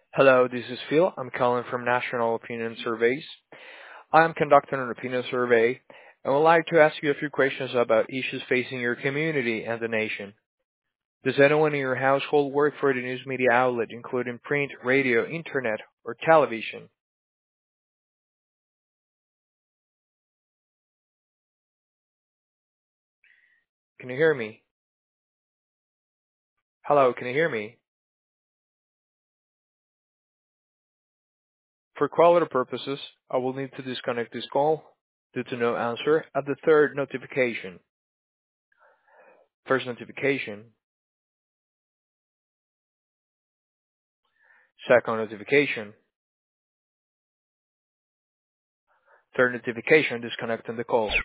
Hello, this is Phil. I'm calling from National Opinion Surveys. I am conducting an opinion survey and would like to ask you a few questions about issues facing your community and the nation. Does anyone in your household work for the news media outlet, including print, radio, internet, or television? Can you hear me? Hello, can you hear me? For quality purposes, I will need to disconnect this call due to no answer at the third notification. First notification, second notification, third notification disconnecting the call.